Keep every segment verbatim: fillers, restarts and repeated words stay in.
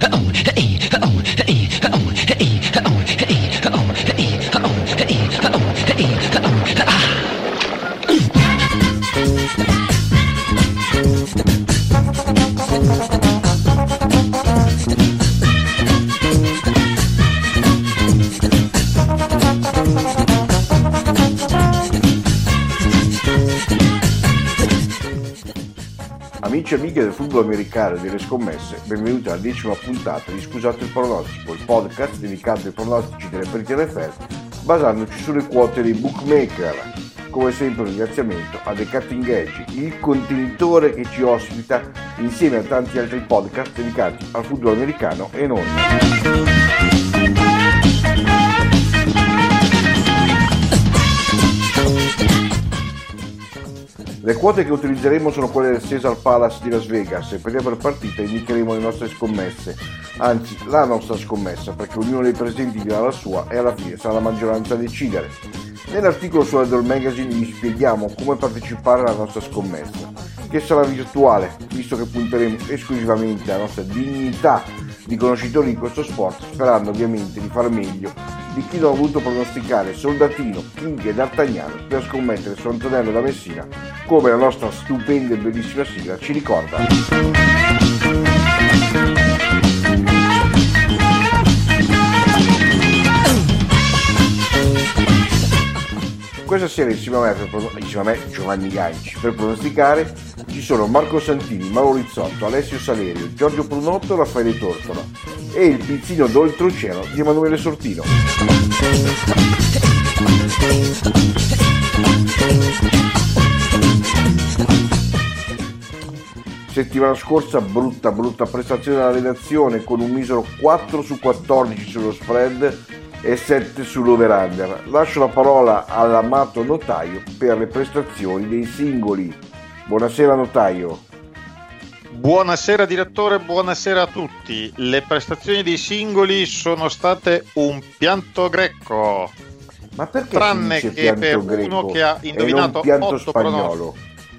Amici e amiche del football americano e delle scommesse, benvenuti alla decima puntata di Scusate il pronostico, il podcast dedicato ai pronostici delle partite N F L basandoci sulle quote dei bookmaker. Come sempre un ringraziamento a The Cutting Edge, il contenitore che ci ospita insieme a tanti altri podcast dedicati al football americano e non. Le quote che utilizzeremo sono quelle del Caesars Palace di Las Vegas e per la partita indicheremo le nostre scommesse, anzi la nostra scommessa, perché ognuno dei presenti dirà la sua e alla fine sarà la maggioranza a decidere. Nell'articolo su Idol Magazine vi spieghiamo come partecipare alla nostra scommessa, che sarà virtuale, visto che punteremo esclusivamente alla nostra dignità di conoscitori di questo sport, sperando ovviamente di far meglio di chi non ha voluto pronosticare Soldatino, King e D'Artagnan per scommettere su Antonello da Messina, come la nostra stupenda e bellissima sigla ci ricorda. Questa sera insieme a me, per, insieme a me Giovanni Ganci, per pronosticare ci sono Marco Santini, Mauro Rizzotto, Alessio Salerio, Giorgio Prunotto, Raffaele Tortora e il pizzino d'oltreoceano di Emanuele Sortino. Settimana scorsa brutta brutta prestazione della redazione con un misero quattro su quattordici sullo spread e sette sull'over-under. Lascio la parola all'amato notaio per le prestazioni dei singoli. Buonasera notaio. Buonasera direttore, buonasera a tutti. Le prestazioni dei singoli sono state un pianto greco. Ma perché tranne si dice che per greco uno che ha indovinato otto spagnolo?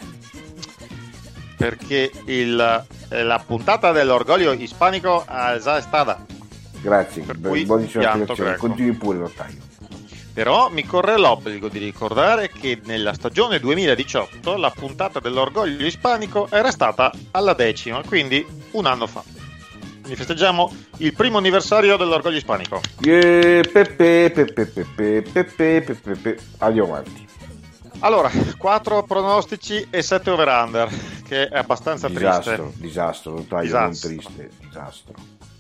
Perché il, la puntata dell'orgoglio ispanico è già stata. Grazie, buonissima spiegazione. Continui pure notaio. Però mi corre l'obbligo di ricordare che nella stagione duemiladiciotto la puntata dell'orgoglio ispanico era stata alla decima, quindi un anno fa. Quindi festeggiamo il primo anniversario dell'orgoglio ispanico. Yeah, pepe, pepe, pepe, pepe, pepe, pepe. Andiamo avanti. Allora, quattro pronostici e sette over-under, che è abbastanza disastro, triste. Disastro, notaio, disastro. non triste, disastro.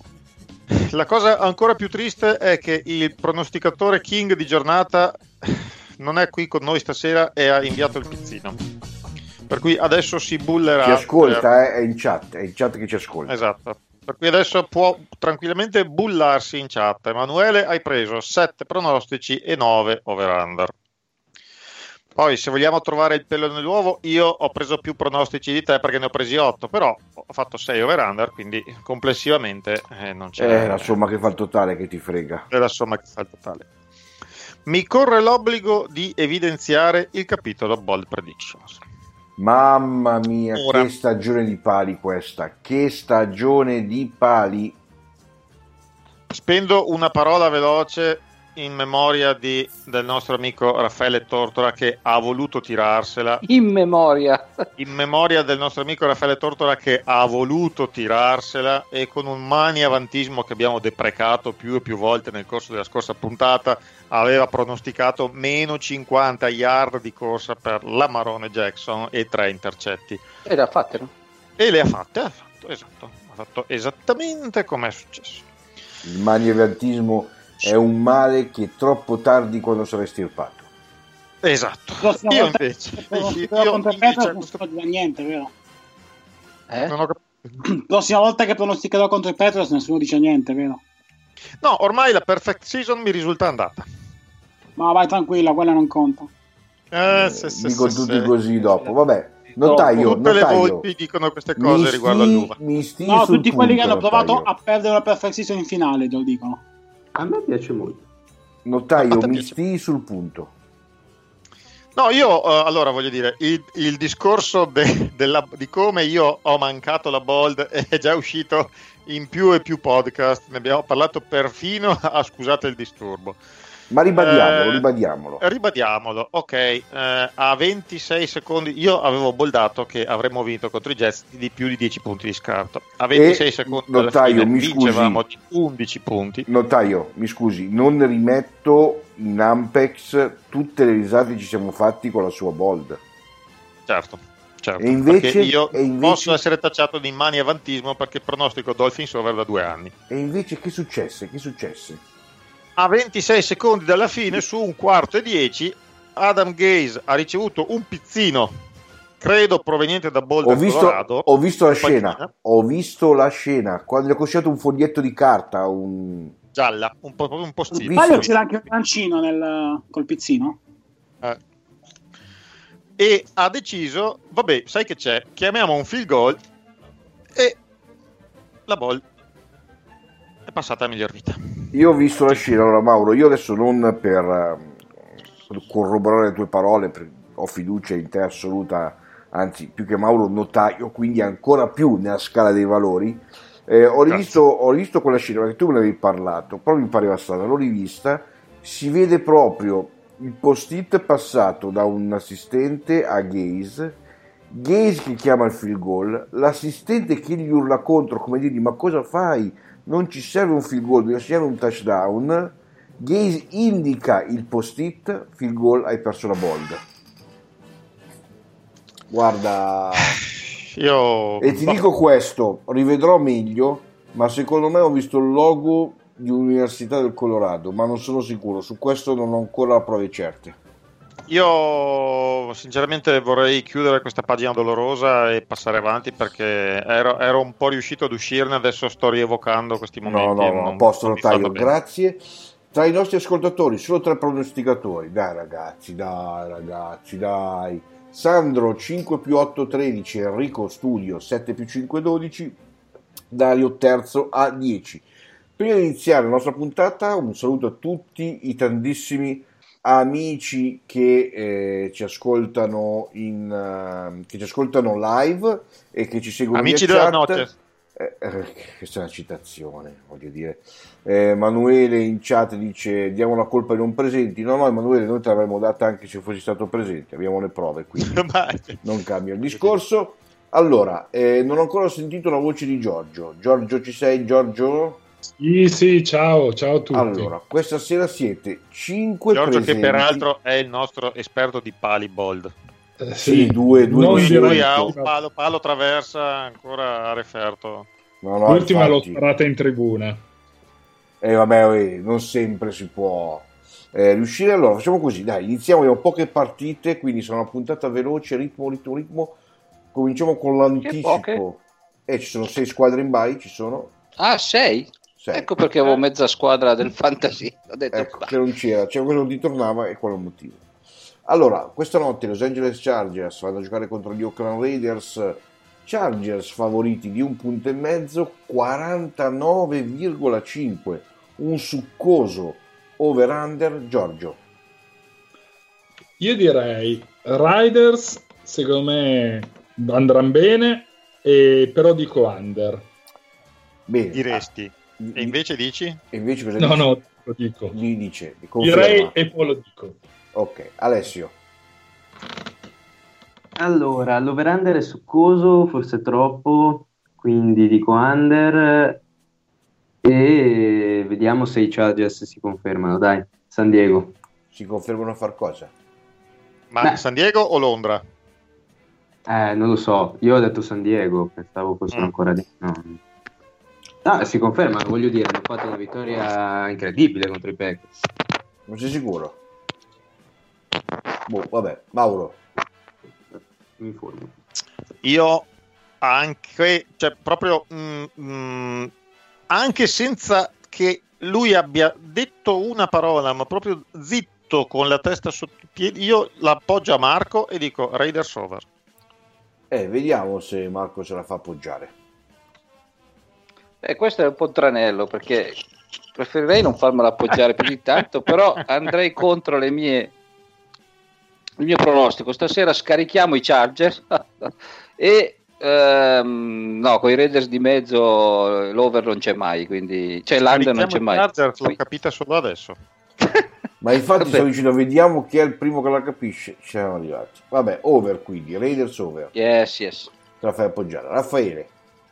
La cosa ancora più triste è che il pronosticatore King di giornata non è qui con noi stasera e ha inviato il pizzino. Per cui adesso si bullerà. Ci ascolta, per... eh, è in chat, è in chat che ci ascolta. Esatto. Per cui adesso può tranquillamente bullarsi in chat. Emanuele, hai preso sette pronostici e nove over-under. Poi se vogliamo trovare il pelo nell'uovo, io ho preso più pronostici di te perché ne ho presi otto, però ho fatto sei over-under, quindi complessivamente eh, non c'è... È la somma che fa il totale che ti frega. È la somma che fa il totale. Mi corre l'obbligo di evidenziare il capitolo Bold Predictions. Mamma mia, Ora. Che stagione di pali questa, che stagione di pali. Spendo una parola veloce in memoria di, del nostro amico Raffaele Tortora che ha voluto tirarsela. In memoria. In memoria del nostro amico Raffaele Tortora che ha voluto tirarsela e con un maniavantismo che abbiamo deprecato più e più volte nel corso della scorsa puntata aveva pronosticato meno cinquanta yard di corsa per Lamarone Jackson e tre intercetti. E le ha fatte, no? E le ha fatte, ha fatto, esatto. Ha fatto esattamente come è successo. Il maniavantismo è un male che troppo tardi quando sarà estirpato. Esatto. Prossima Io volta invece, che io contro invece Petros non questo... si fa niente, vero? Eh? non ho capito. Prossima volta che pronosticherò contro i Petros nessuno dice niente, vero? No, ormai la perfect season mi risulta andata. Ma vai tranquilla, quella non conta. Eh, se, se, Dico se, tutti se. così dopo. Vabbè, notaio, Tutte le notaio. volpi dicono queste cose Mi riguardo sti- all'uva. mi sti No, sul tutti quelli che punto, hanno provato notaio. a perdere la perfect season in finale lo dicono. A me piace molto. Notaio, A te mi piace? sti sul punto. No, io uh, allora voglio dire, il, il discorso de, della, di come io ho mancato la bold è già uscito in più e più podcast, ne abbiamo parlato perfino a Scusate il disturbo. Ma ribadiamolo, Eh, ribadiamolo. Ribadiamolo, ok, eh, a ventisei secondi, io avevo boldato che avremmo vinto contro i Jets di più di dieci punti di scarto, a ventisei E, secondi notaio, alla fine mi vincevamo scusi. di undici punti. Notaio, mi scusi, non rimetto in Ampex tutte le risate che ci siamo fatti con la sua bold. Certo, certo, E invece- perché io e invece- posso essere tacciato di mani avantismo perché pronostico Dolphins over da due anni. E invece che successe? Che successe? A ventisei secondi dalla fine, su un quarto e dieci, Adam Gase ha ricevuto un pizzino, credo proveniente da Boulder, Ho visto, Colorado. ho visto la in scena, panchina, ho visto la scena, quando gli ho consegnato un foglietto di carta, un... gialla, un po', un po' stile. Visto- Sbaglio, c'era anche un mancino nel, col pizzino. Eh. E ha deciso, vabbè, sai che c'è, chiamiamo un field goal e la ball è passata a miglior vita. Io ho visto la scena, allora Mauro, io adesso non per eh, corroborare le tue parole, per- ho fiducia in te assoluta, anzi più che Mauro notaio, quindi ancora più nella scala dei valori, eh, ho, rivisto, ho rivisto quella scena perché tu me ne avevi parlato, però mi pareva strana, l'ho rivista, si vede proprio il post-it passato da un assistente a Gaze, Gaze che chiama il field goal, l'assistente che gli urla contro come dirgli ma cosa fai? Non ci serve un field goal, non ci serve un touchdown. Gaze indica il post-it, field goal, hai perso la bold. Guarda, Io e ti dico questo, rivedrò meglio, ma secondo me ho visto il logo di Università del Colorado, ma non sono sicuro, su questo non ho ancora prove certe. Io sinceramente vorrei chiudere questa pagina dolorosa e passare avanti perché ero, ero un po' riuscito ad uscirne, adesso sto rievocando questi No, momenti. no, e no, non- a posto non mi notaio, fanno bene. grazie. Tra i nostri ascoltatori, solo tre pronosticatori. Dai ragazzi, dai ragazzi, dai. Sandro cinque più otto tredici, Enrico Studio sette più cinque dodici, Dario terzo a dieci. Prima di iniziare la nostra puntata, un saluto a tutti i tantissimi amici che eh, ci ascoltano in eh, che ci ascoltano live e che ci seguono Amici via della chat. notte. Eh, eh, questa è una citazione, voglio dire. Eh, Emanuele in chat dice diamo la colpa ai non presenti. No, no, Emanuele, noi te l'avremmo data anche se fossi stato presente, abbiamo le prove, quindi Ma- non cambia il discorso. Allora, eh, non ho ancora sentito la voce di Giorgio. Giorgio, ci sei, Giorgio? Sì, sì, ciao, ciao a tutti. Allora, questa sera siete cinque Giorgio presenti. che peraltro è il nostro esperto di pali bold. Eh, Sì, due, due non di Lui, solito. lui ha un direi- palo, palo traversa ancora a referto. No, no, L'ultima l'ho infatti. sparata in tribuna. Eh, vabbè, eh, non sempre si può eh, riuscire. Allora, facciamo così, dai, iniziamo, abbiamo poche partite, quindi sarà una puntata veloce, ritmo, ritmo, ritmo. Cominciamo con l'anticipo. poche? Eh, ci sono sei squadre in bye, ci sono Ah, sei? sei. Ecco perché avevo mezza squadra del fantasy. Ho detto, Ecco, bah, che non c'era, c'era quello che non ti tornava e quello è il motivo. Allora, questa notte i Los Angeles Chargers vanno a giocare contro gli Oakland Raiders. Chargers favoriti di un punto e mezzo, quarantanove virgola cinque, un succoso over-under. Giorgio. Io direi Riders, secondo me andranno bene, e però dico under. Bene. Diresti. Ah, E invece dici? e invece cosa No, dice? no, lo dico. Gli dice, conferma. Direi e poi lo dico. Ok, Alessio. Allora, l'over-under è succoso, forse troppo, quindi dico under e vediamo se i Chargers si confermano. Dai, San Diego. Si confermano a far cosa? Ma Beh. San Diego o Londra? Eh, non lo so, io ho detto San Diego, pensavo fossero Mm. ancora di... No. No, si confermano, voglio dire, hanno fatto una vittoria incredibile contro i Packers. Non sei sicuro? Boh, vabbè, Mauro. Mi informo. Io anche, cioè proprio mm, mm, anche senza che lui abbia detto una parola, ma proprio zitto con la testa sotto i piedi, io l'appoggio a Marco e dico Raiders over. Eh, vediamo se Marco ce la fa appoggiare. eh, questo è un po' un tranello perché preferirei non farmelo appoggiare più di tanto, però andrei contro le mie il mio pronostico stasera: scarichiamo i Chargers e ehm, no, con i Raiders di mezzo l'over non c'è mai, quindi cioè l'under non c'è mai. Chargers, l'ho capita solo adesso. Ma infatti Vabbè. stavo dicendo, vediamo chi è il primo che la capisce. Ci siamo arrivati. Vabbè, over quindi, Raiders over. Yes, yes. Te la fai appoggiare. Raffaele.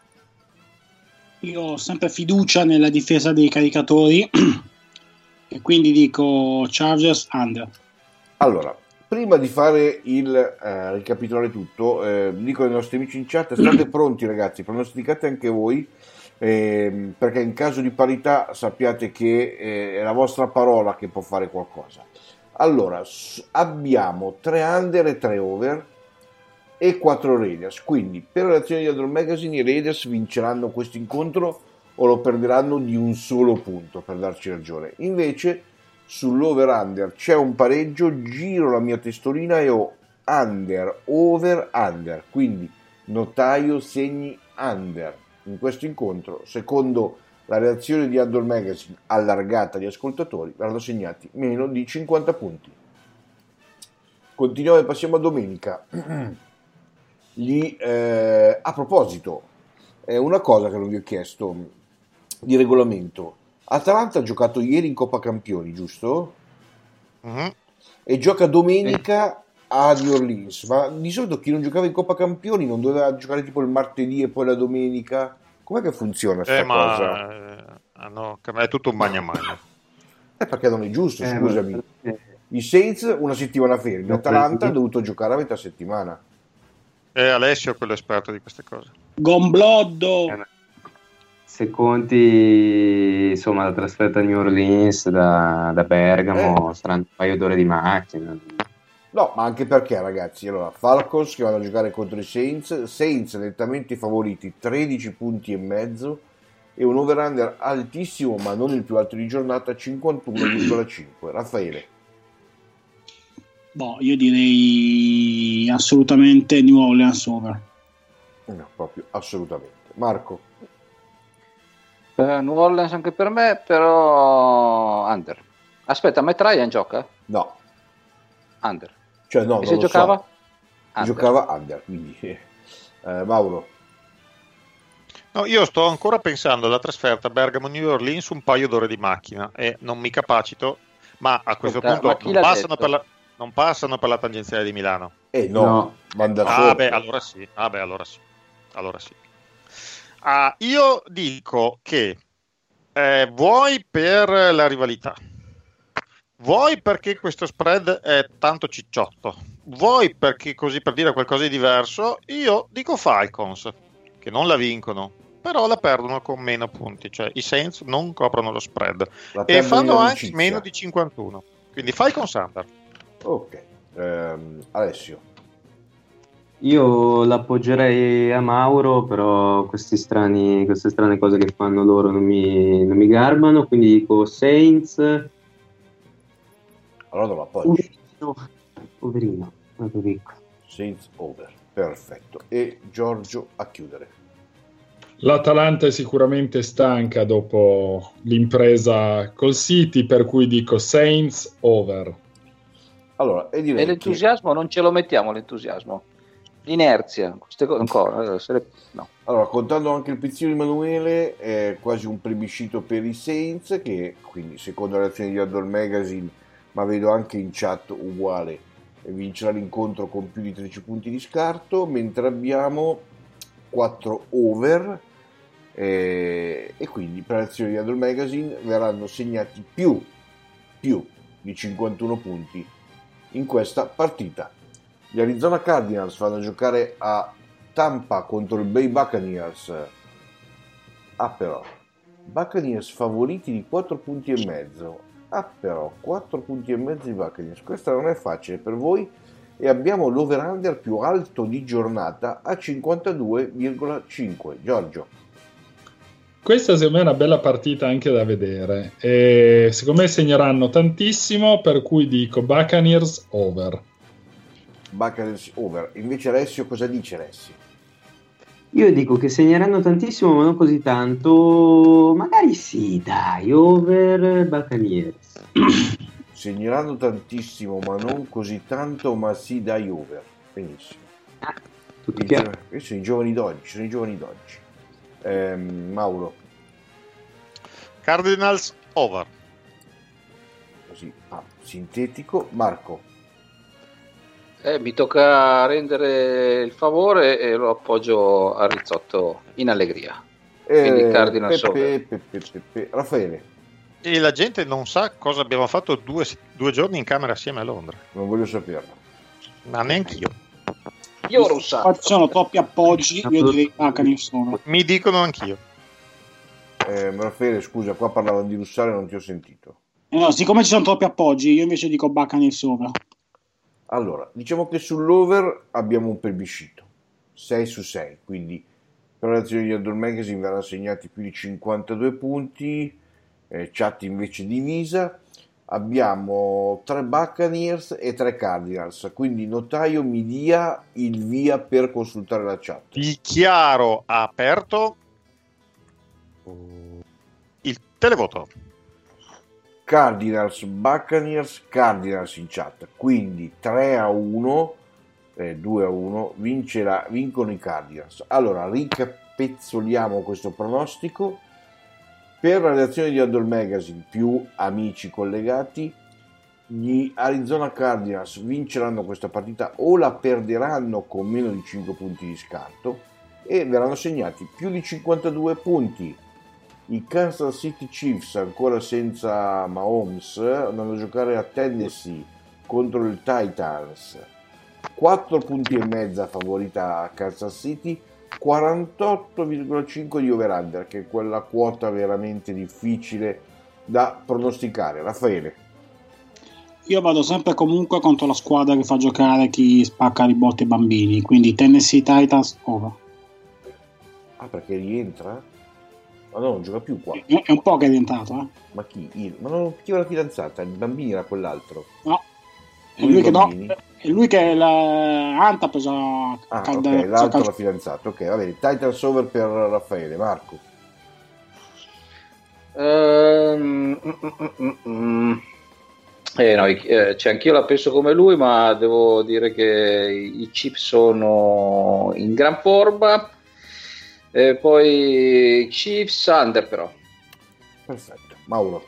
Io ho sempre fiducia nella difesa dei caricatori e quindi dico Chargers under. Allora, prima di fare il eh, ricapitolare tutto, eh, dico ai nostri amici in chat, state pronti ragazzi, pronosticate anche voi, eh, perché in caso di parità sappiate che eh, è la vostra parola che può fare qualcosa. Allora, s- abbiamo tre under e tre over e quattro Raiders, quindi per l'azione di Adol Magazine i Raiders vinceranno questo incontro o lo perderanno di un solo punto, per darci ragione. Invece sull'over-under c'è un pareggio, giro la mia testolina e ho under, over, under, quindi notaio segni under in questo incontro. Secondo la reazione di Adol Magazine allargata di ascoltatori verranno segnati meno di cinquanta punti. Continuiamo e passiamo a domenica. Gli, eh, a proposito, è una cosa che non vi ho chiesto di regolamento. Atalanta ha giocato ieri in Coppa Campioni, giusto? Mhm. E gioca domenica a New Orleans. Ma di solito chi non giocava in Coppa Campioni non doveva giocare tipo il martedì e poi la domenica? Com'è che funziona questa Eh, cosa? ma eh, hanno- è tutto un magna magna. Eh, perché non è giusto, Eh, scusami. ma- eh, I Saints una settimana fermi, No, Atalanta ha perché- dovuto giocare a metà settimana. È Alessio quello esperto di queste cose. Gombloddo. Eh, Se conti insomma la trasferta a New Orleans da, da Bergamo, saranno un paio d'ore di macchina. No, ma anche perché ragazzi, allora Falcons che vanno a giocare contro i Saints, Saints nettamente favoriti, tredici punti e mezzo e un over-under altissimo, ma non il più alto di giornata, cinquantuno virgola cinque. Raffaele. Boh, io direi assolutamente New Orleans over. No, proprio assolutamente. Marco. Eh, New Orleans anche per me, però under. Aspetta, Matt Ryan gioca? No, Under. cioè no, E non se lo giocava? so. Under. Giocava under, quindi eh, Mauro. No, io sto ancora pensando alla trasferta Bergamo-New Orleans un paio d'ore di macchina e non mi capacito, ma a questo Aspetta, ma punto chi non l'ha passano, detto? per la, non passano per la tangenziale di Milano. Eh no, No. manda Ah, sotto. beh, allora sì. Ah, beh, allora sì. Allora sì. Ah, io dico che eh, vuoi per la rivalità, vuoi perché questo spread è tanto cicciotto, vuoi perché così per dire qualcosa di diverso, io dico Falcons, che non la vincono, però la perdono con meno punti, cioè i Saints non coprono lo spread La e perdono fanno in anche amicizia. meno di cinquantuno. Quindi Falcons under. Ok, ehm, Alessio. Io l'appoggerei a Mauro, però questi strani, queste strane cose che fanno loro non mi, non mi garbano, quindi dico Saints. Allora non l'appoggi. Poverino, poverino, guarda ricco. Saints over, perfetto. E Giorgio a chiudere. L'Atalanta è sicuramente stanca dopo l'impresa col City, per cui dico Saints over. Allora, e direi E l'entusiasmo non ce lo mettiamo, l'entusiasmo. L'inerzia, queste cose ancora. eh, se le- no. che, allora, contando anche il pizzino di Emanuele, è quasi un plebiscito per i Saints, che quindi secondo la reazione di Adol Magazine, ma vedo anche in chat uguale, vincerà l'incontro con più di tredici punti di scarto, mentre abbiamo quattro over eh, e quindi per l'azione di Adol Magazine verranno segnati più, più di cinquantuno punti in questa partita. Gli Arizona Cardinals vanno a giocare a Tampa contro i Bay Buccaneers. Ah però, Buccaneers favoriti di quattro punti e mezzo. Ah però, quattro punti e mezzo di Buccaneers. Questa non è facile per voi. E abbiamo l'over-under più alto di giornata a cinquantadue virgola cinque. Giorgio. Questa secondo me è una bella partita anche da vedere e secondo me segneranno tantissimo, per cui dico Buccaneers over. Buccaneers over. Invece Alessio cosa dice Alessio? Io dico che segneranno tantissimo, ma non così tanto. Magari sì, dai, over Buccaneers. segneranno tantissimo, ma non così tanto, ma sì, dai over. Benissimo. Tutti I, chiaro. questi sono i giovani d'oggi, sono i giovani d'oggi. Ehm, Mauro. Cardinals over. Così, ah, sintetico. Marco. Eh, mi tocca rendere il favore e lo appoggio a Rizzotto in allegria. Quindi Eh, Cardinals Peppe, over. Peppe, Peppe. Raffaele. E la gente non sa cosa abbiamo fatto due, due giorni in camera assieme a Londra. Non voglio saperlo. Ma neanch'io. Io ho Qua russato. ci sono troppi appoggi, io direi Buccaneers over. Mi dicono anch'io. Eh, Raffaele, scusa, qua parlavano di russare e non ti ho sentito. Eh no, siccome ci sono troppi appoggi, io invece dico Buccaneers over. Allora, diciamo che sull'over abbiamo un plebiscito, sei su sei, quindi per la lezione di Outdoor Magazine verranno assegnati più di cinquantadue punti, eh, chat invece divisa, abbiamo tre Buccaneers e tre Cardinals, quindi notaio mi dia il via per consultare la chat. Dichiaro aperto il televoto. Cardinals, Buccaneers, Cardinals in chat, quindi tre a uno, eh, due a uno, vincerà, vincono i Cardinals. Allora, ricapezzoliamo questo pronostico. Per la redazione di Outdoor Magazine, più amici collegati, gli Arizona Cardinals vinceranno questa partita o la perderanno con meno di cinque punti di scarto e verranno segnati più di cinquantadue punti. I Kansas City Chiefs, ancora senza Mahomes, andranno a giocare a Tennessee contro il Titans. quattro punti e mezza favorita a Kansas City, quarantotto virgola cinque di over-under, che è quella quota veramente difficile da pronosticare. Raffaele. Io vado sempre comunque contro la squadra che fa giocare chi spacca i botti ai bambini, quindi Tennessee Titans over. Ah, perché rientra? Ma no, non gioca più qua. È un po' che è diventato, eh? Ma chi? Il- Ma non chi era la fidanzata? Il bambino era quell'altro. No. È Lui lui, che, no, bambini? è lui che la Anta ha preso Ah, calda, ok, l'altro calcio- la fidanzata. Ok, va bene. Titans over per Raffaele. Marco. Ehm, mm, mm, mm, mm. Eh, no, i- eh, cioè, anch'io la penso come lui, ma devo dire che i i Chiefs sono in gran forma. E poi Chiefs under però. Perfetto. Mauro.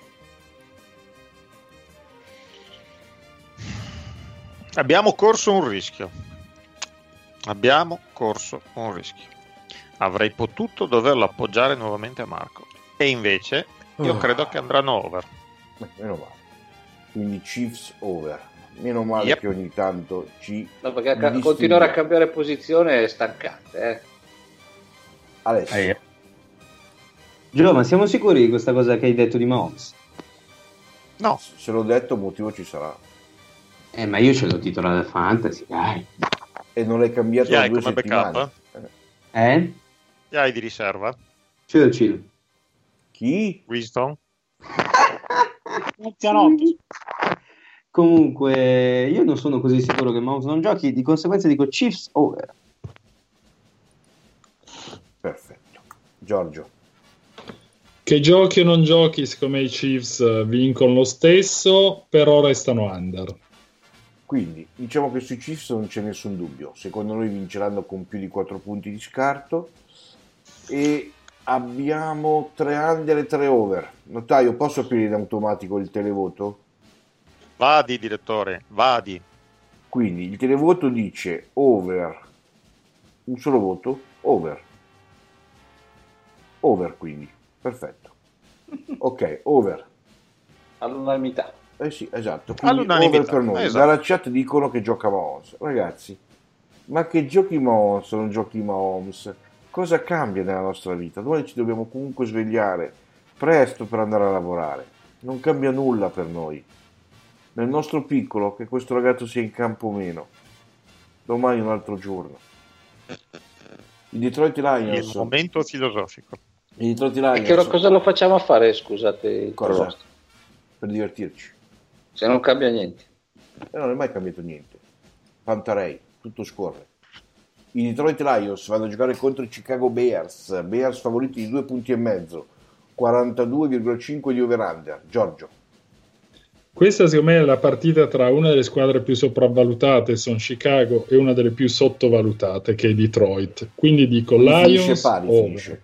Abbiamo corso un rischio. Abbiamo corso un rischio. Avrei potuto doverlo appoggiare nuovamente a Marco. E invece io Oh. credo che andranno over. Beh, meno male. Quindi Chiefs over. Meno male Yep. che ogni tanto ci No, perché ca- distinguiamo. continuare a cambiare posizione è stancante. Eh. Alessio. Gio, ma siamo sicuri di questa cosa che hai detto di Mahomes? No, Se l'ho detto, motivo ci sarà. Eh, ma io ce l'ho titolato da Fantasy, dai. E non l'hai cambiato chi da hai due come settimane. backup? Eh? Chi hai di riserva? Churchill. Chi? Winston? Mezzanotte. Comunque, io non sono così sicuro che Mahomes non giochi, di conseguenza dico Chiefs over. Perfetto. Giorgio. Che giochi o non giochi, siccome i Chiefs eh, vincono lo stesso, però restano under. Quindi, diciamo che sui Chiefs non c'è nessun dubbio. Secondo noi vinceranno con più di quattro punti di scarto. E abbiamo tre under e tre over. Notaio, posso aprire in automatico il televoto? Vadi, direttore, vadi. Quindi il televoto dice over. Un solo voto? Over. Over, quindi. Perfetto. Ok, over. All'unanimità. Eh sì, esatto. Quindi All'unanimità, over per noi. esatto. Dalla chat dicono che gioca Mahomes. Ragazzi, ma che giochi Mahomes o non giochi Mahomes? Cosa cambia nella nostra vita? Domani ci dobbiamo comunque svegliare presto per andare a lavorare. Non cambia nulla per noi. Nel nostro piccolo, che questo ragazzo sia in campo o meno. Domani è un altro giorno. I Detroit Il Lions. momento filosofico. I Detroit E Lions. che cosa lo facciamo a fare, scusate, il Cosa? pronostico? Per divertirci. Se non cambia niente. E non è mai cambiato niente. Pantarei, tutto scorre. I Detroit Lions vanno a giocare contro i Chicago Bears. Bears favoriti di due punti e mezzo. quarantadue virgola cinque di over-under. Giorgio. Questa secondo me è la partita tra una delle squadre più sopravvalutate, sono Chicago, e una delle più sottovalutate, che è Detroit. Quindi dico Quindi Lions finisce pari, over. finisce.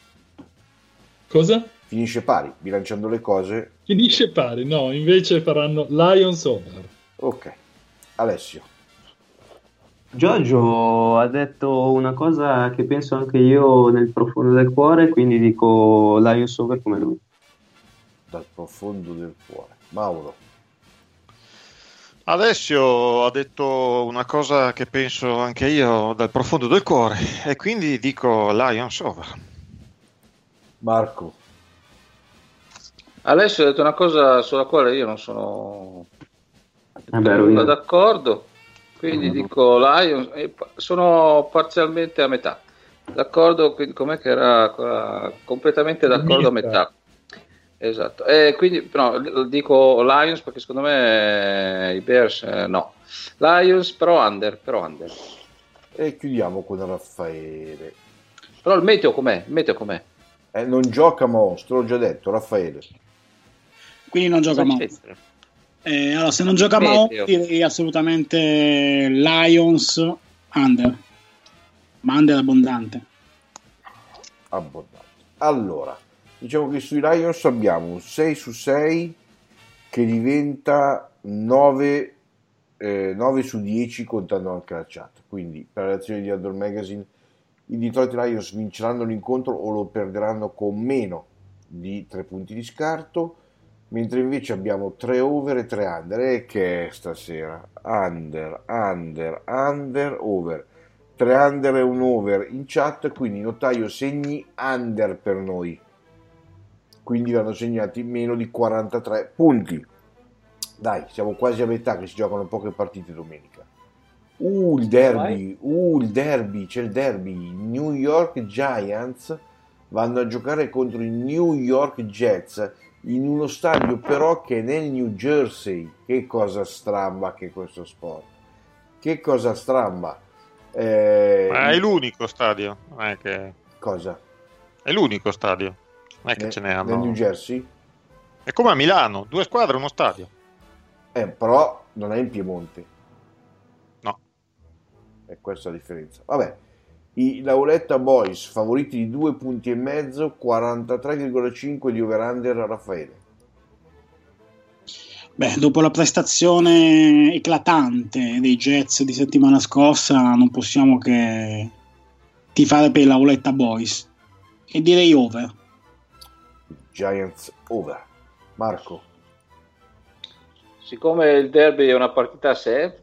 Cosa? Finisce pari, bilanciando le cose. Finisce pari, no, invece faranno Lions over. Ok. Alessio. Giorgio ha detto una cosa che penso anche io nel profondo del cuore, quindi dico Lions over come lui. Dal profondo del cuore. Mauro. Alessio ha detto una cosa che penso anche io dal profondo del cuore e quindi dico Lions over. Marco. Alessio ha detto una cosa sulla quale io non sono Vabbè, nulla d'accordo, quindi dico Lions, e pa- sono parzialmente a metà d'accordo, quindi com'è che era quella- completamente d'accordo a metà. Esatto, e quindi no, dico Lions perché secondo me i Bears eh, no. Lions però under, però under. E chiudiamo con Raffaele. Però il meteo com'è? Il meteo com'è? Eh, non gioca Mostro, l'ho già detto, Raffaele. Quindi non gioca Cosa Mahomes. c'entra? Eh, allora, se non gioca Meteo. Mahomes, direi assolutamente Lions under, ma under abbondante. Abbondante. Allora, diciamo che sui Lions abbiamo un sei su sei che diventa nove, eh, nove su dieci contando anche la chat. Quindi per la reazione di Outdoor Magazine i Detroit Lions vinceranno l'incontro o lo perderanno con meno di tre punti di scarto, mentre invece abbiamo tre over e tre under. E che è stasera? Under, under, under, over. tre under e un over in chat, quindi notaio segni under per noi. Quindi vanno segnati meno di quarantatré punti. Dai, siamo quasi a metà che si giocano poche partite domenica. Uh, il derby, uh, il derby, c'è il derby. I New York Giants vanno a giocare contro i New York Jets in uno stadio però che è nel New Jersey. Che cosa stramba che è questo sport. Che cosa stramba. Eh, Ma è l'unico stadio, non è che... Cosa? È l'unico stadio, non è che Ne- ce ne hanno. Nel New Jersey? È come a Milano, due squadre, uno stadio. Eh, però non è in Piemonte. No. È questa la differenza. Vabbè, i Lauletta Boys favoriti di due punti e mezzo, quarantatré virgola cinque di over-under. Raffaele. Beh, dopo la prestazione eclatante dei Jets di settimana scorsa, non possiamo che tifare per i Lauletta Boys e direi over. Giants over. Marco. Siccome il derby è una partita a sé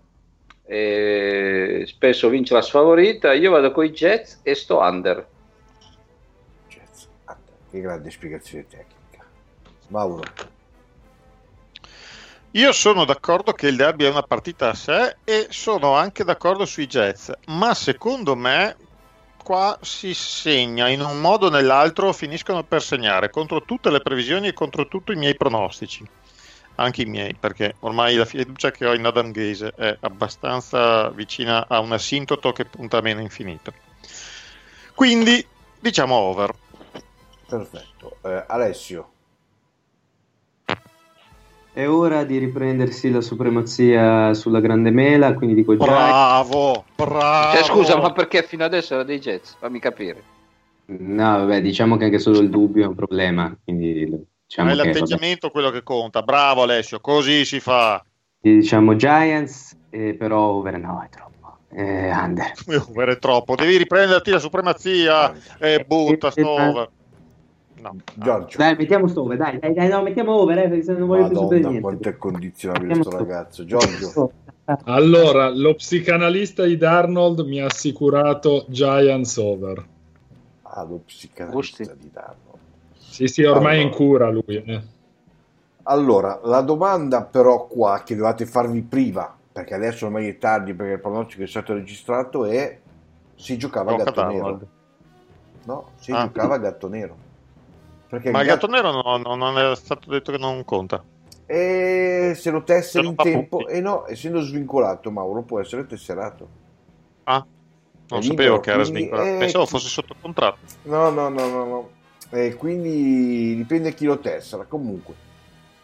e spesso vince la sfavorita, io vado con i Jets e sto under. Jets under. Che grande spiegazione tecnica. Mauro. Io sono d'accordo che il derby è una partita a sé e sono anche d'accordo sui Jets, ma secondo me qua si segna in un modo o nell'altro, finiscono per segnare contro tutte le previsioni e contro tutti i miei pronostici, anche i miei, perché ormai la fiducia che ho in Adam Gaze è abbastanza vicina a un asintoto che punta a meno infinito. Quindi diciamo over. Perfetto. Eh, Alessio. È ora di riprendersi la supremazia sulla grande mela, quindi dico già. Bravo, bravo. Cioè, scusa, ma perché fino adesso era dei Jets? Fammi capire. No, vabbè, diciamo che anche solo il dubbio è un problema, quindi diciamo è che, l'atteggiamento quello che conta. Bravo Alessio, così si fa. vabbè, diciamo Giants, eh, però over no, è troppo. Eh, under. Over è troppo, devi riprenderti la supremazia e butta sto over. No. Giorgio. Dai, mettiamo sto over, dai, dai, dai, no, mettiamo over, eh, perché se non voglio più sapere Madonna, niente. quanto è condizionabile Mettiamo sto sto- ragazzo. Giorgio. Allora, lo psicanalista di Darnold mi ha assicurato Giants over. Ah, lo psicanalista Gusti. di Darno. Sì, sì, ormai è in Allora. cura lui. eh. Allora, la domanda però qua che dovete farvi prima, perché adesso ormai è tardi perché il pronostico è stato registrato, è si giocava a Gioca gatto Darnold. nero. No, si Ah. giocava a gatto nero. Perché Ma il gatto- gatto nero no, no, non è stato detto che non conta. E se lo tesseri Se in lo fa tempo, tutti. e no, essendo svincolato, Mauro può essere tesserato. Ah, non È sapevo libero, che era quindi, svincolato. eh, Pensavo chi- fosse sotto contratto. No, no, no, no, no. E quindi dipende chi lo tessera. Comunque,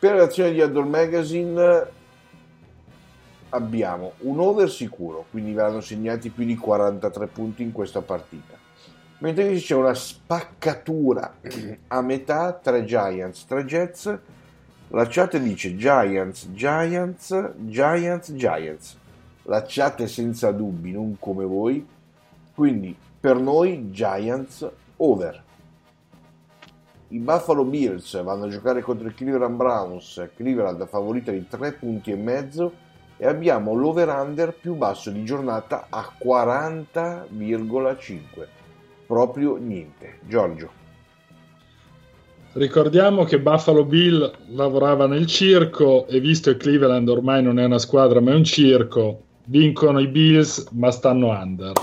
Per l'azione di Outdoor Magazine abbiamo un over sicuro, quindi verranno segnati più di quarantatré punti in questa partita. Mentre invece c'è una spaccatura a metà tra Giants, tra Jets. La chat dice Giants, Giants, Giants, Giants. La chat è senza dubbi, non come voi. Quindi per noi Giants over. I Buffalo Bills vanno a giocare contro i Cleveland Browns. Cleveland favorita di tre punti e mezzo e abbiamo l'over-under più basso di giornata a quaranta virgola cinque. Proprio niente. Giorgio. Ricordiamo che Buffalo Bill lavorava nel circo e visto che Cleveland ormai non è una squadra ma è un circo, vincono i Bills ma stanno under.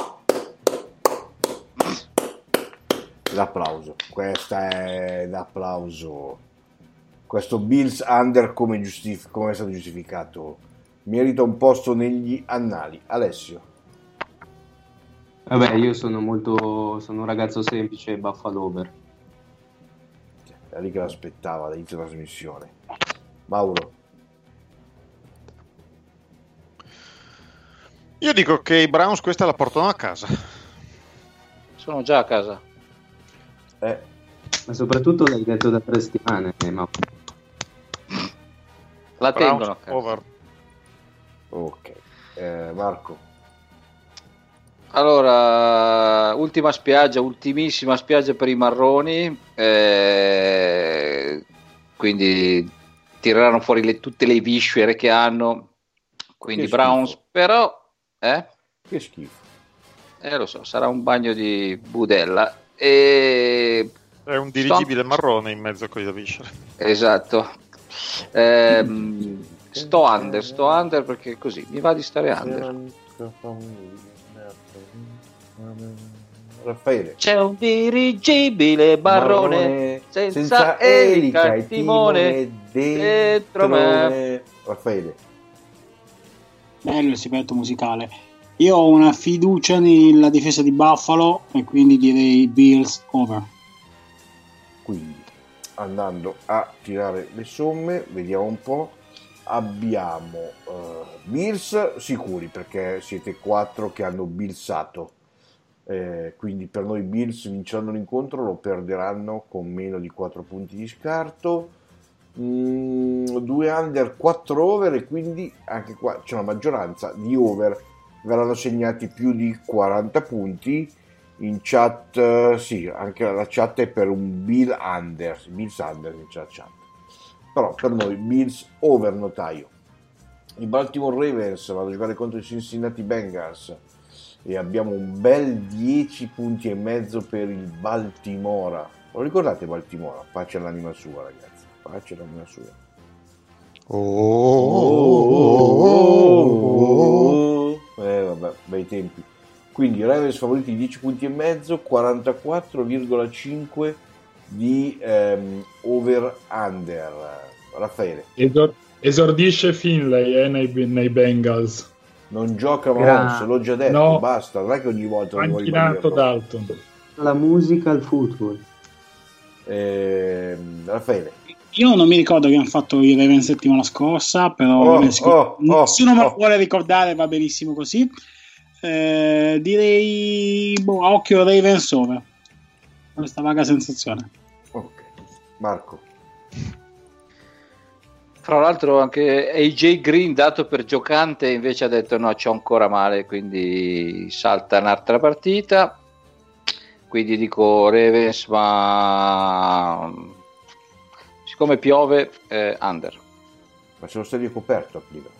L'applauso, questa è l'applauso. Questo Bills under come, giustif- come è stato giustificato merita un posto negli annali. Alessio. Vabbè, io sono molto sono un ragazzo semplice, Buffalo over. È lì che l'aspettava all'inizio della trasmissione. Mauro. Io dico che i Browns questa la portano a casa. Sono già a casa. Eh. Ma soprattutto l'hai detto da tre settimane, ma... La Browns tengono a casa. over. Ok. Eh, Marco. Allora, ultima spiaggia, ultimissima spiaggia per i marroni, eh, quindi tireranno fuori le, tutte le viscere che hanno, quindi Che Browns, schifo. però, eh, Che schifo. eh, lo so, sarà un bagno di budella. E... È un dirigibile sto... marrone in mezzo con le viscere. Esatto. Ehm, sto under, sto under perché così mi va di stare under. Raffaele. C'è un dirigibile marrone, marrone senza, senza elica e timone dentro me. Raffaele. Bello il sipetto musicale. Io ho una fiducia nella difesa di Buffalo e quindi direi Bills over. Quindi andando a tirare le somme, vediamo un po'. Abbiamo uh, Bills sicuri perché siete quattro che hanno Billsato, eh, quindi per noi Bills vinceranno l'incontro, lo perderanno con meno di quattro punti di scarto. Mm, due under, quattro over e quindi anche qua c'è una maggioranza di over, verranno segnati più di quaranta punti. In chat, uh, sì, anche la chat è per un Bill under, Bills under in chat, chat. Però per noi Bills over notaio. I Baltimore Ravens vanno a giocare contro i Cincinnati Bengals e abbiamo un bel dieci punti e mezzo per il Baltimora. Lo ricordate Baltimora? Pace all'anima sua, ragazzi, pace all'anima sua. Oh, oh, oh, oh. Eh vabbè, bei tempi. Quindi Ravens favoriti di dieci punti e mezzo, quarantaquattro virgola cinque di ehm, over under. Raffaele. Esor- esordisce Finlay eh, nei, nei Bengals. Non gioca Mahomes, l'ho già detto, no. Basta, non è che ogni volta lo vuoi Panchinato Dalton. La musica al football. Eh, Raffaele. Io non mi ricordo che hanno fatto i Ravens settimana scorsa, però oh, oh, nessuno oh, me lo oh. vuole ricordare, va benissimo così. Eh, direi boh, a occhio Ravens over. Questa vaga sensazione. Ok, Marco. Fra l'altro anche A J Green dato per giocante invece ha detto no, c'ho ancora male, quindi salta un'altra partita, quindi dico Ravens, ma siccome piove eh, under. Ma c'è lo stadio coperto a Cleveland.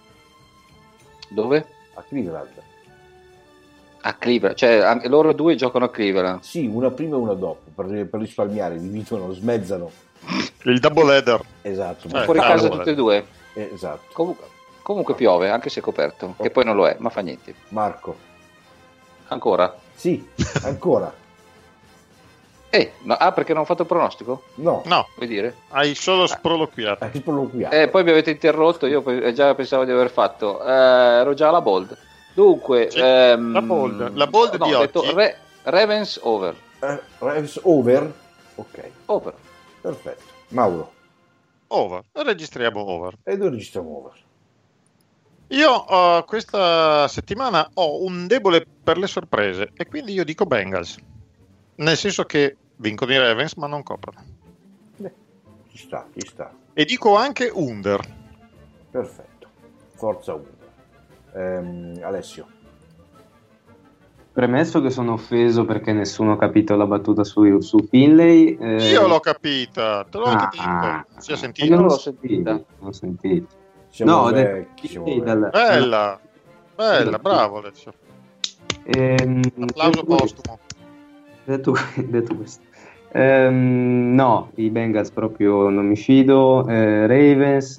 Dove? A Cleveland. A Cleveland, cioè anche loro due giocano a Cleveland. Sì, una prima e una dopo, per, per risparmiare, dividono, smezzano. Il double header. Esatto. Sono fuori casa tutte e due. Eh, esatto. Comunque, comunque piove, anche se è coperto, Oh. che poi non lo è, ma fa niente. Marco. Ancora? Sì, ancora. Eh, no, ah, perché non ho fatto il pronostico? No. No, Vuoi dire? hai solo sproloquiato. Hai sproloquiato. Eh, poi mi avete interrotto, io pe- già pensavo di aver fatto. Eh, ero già alla bold. Dunque, Sì, ehm, la bold, la bold no, di ho oggi. detto Re- Ravens over. Eh, Ravens over? Ok, Over. perfetto. Mauro. over, registriamo over. E noi registriamo over. Io uh, questa settimana ho un debole per le sorprese e quindi io dico Bengals, nel senso che vincono i Ravens ma non coprono. Beh, ci sta, ci sta. E dico anche under. Perfetto, forza under. Ehm, Alessio. Premesso che sono offeso perché nessuno ha capito la battuta su, su Finlay. Eh... Io l'ho capita, te l'ho ah, anche detto. ah, Si è ah, sentito? io non l'ho sentita. Non l'ho sentita. Siamo no, ho vecchi, detto siamo Finlay vecchi. dal... Bella, bella, bravo Alessio. Ehm, Applauso detto postumo. Detto, detto questo, ehm, no, i Bengals proprio non mi fido. eh, Ravens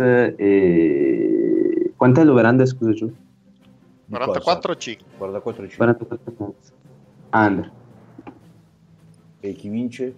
e quant'è l'over-under, scusa giù? quarantaquattro a cinque. quarantaquattro a cinque. quarantaquattro under. E chi vince?